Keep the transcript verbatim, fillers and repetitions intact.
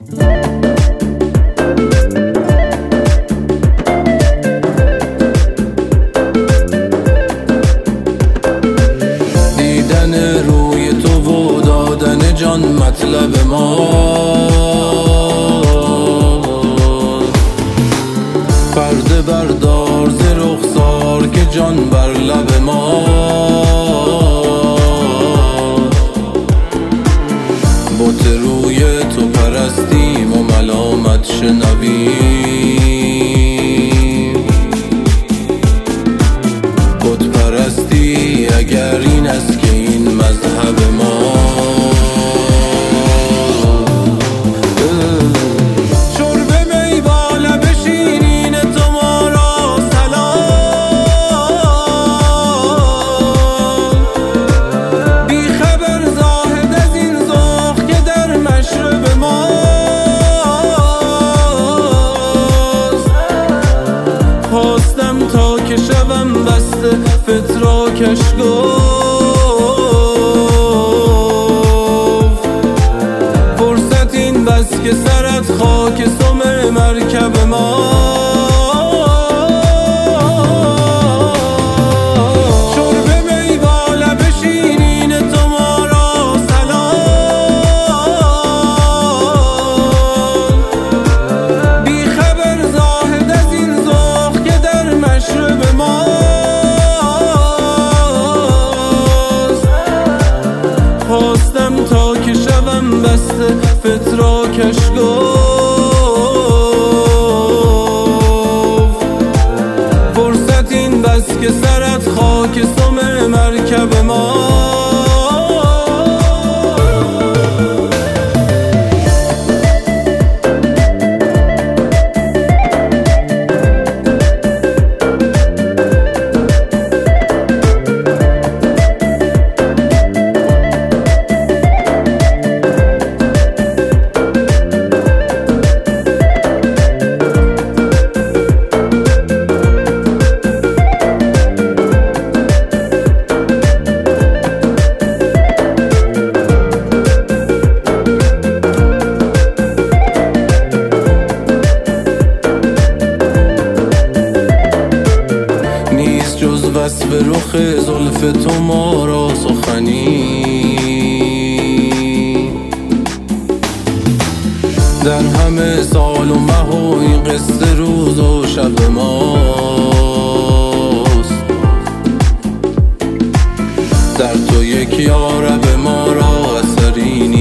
دیدن روی تو و دادن جان مطلب ما، پرده بردار ز رخسار که جان بر لب ما. بت روی تو پرستیم و ملامت شنویم. بت پرستی اگر این است که این مذهب ما. تا که شبم بسته فتراکش گفت، فرصت این بس که سرت خاک سم مرکب ما. شرب می با لب شیرین تو ما را سلام، بی خبر زاهد از این ذوق که در مشرب ماست. خواستم تا که شبم بسته فتراکش گفت، فرصت این بس که سرت خاک سم مرکب ما. جز وصف رخ زلف تو ما را سخنی، در همه سال و مه و این قصه روز و شب ماست. در تو یک یارب ما را اثری